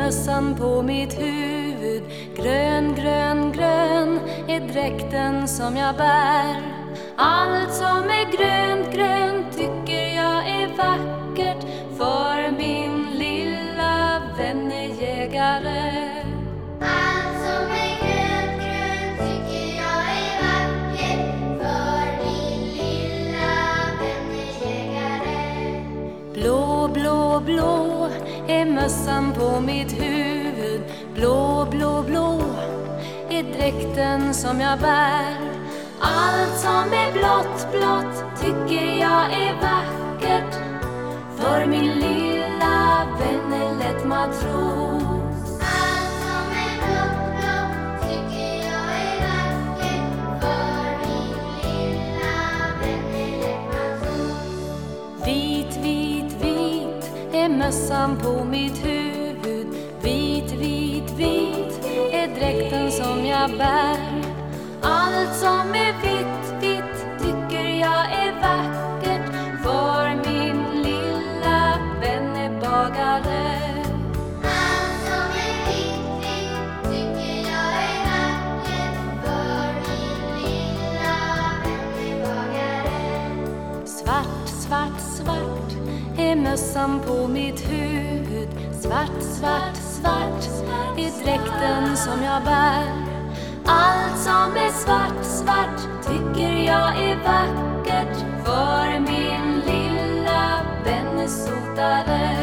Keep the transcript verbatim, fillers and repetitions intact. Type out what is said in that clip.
mössan på mitt huvud. Grön, grön, grön är dräkten som jag bär. Allt som är grönt, grönt tycker jag är vackert. För min lilla vän är jägare. Allt som är grönt, grönt tycker jag är vackert. För min lilla vän är jägare. Blå, blå, blå är mössan på mitt huvud. Blå, blå, blå är dräkten som jag bär. Allt som är blått, blått tycker jag är vackert. För min lilla vän är lätt matros. Allt som är blått, blått tycker jag är vackert. För min lilla vän är lätt matros. Vit, vit, vit är mössan på mitt huvud. Vit, vit, vit är dräkten som jag bär. Allt som är vitt, vitt tycker jag är vackert. För min lilla vän är bagare. Allt som är vitt, vitt tycker jag är vackert. För min lilla vän är bagare. Svart, svart, svart är mössan på mitt huvud. Svart, svart, svart är dräkten som jag bär. Allt som är svart, svart tycker jag är vackert. För min lilla vän är sotare.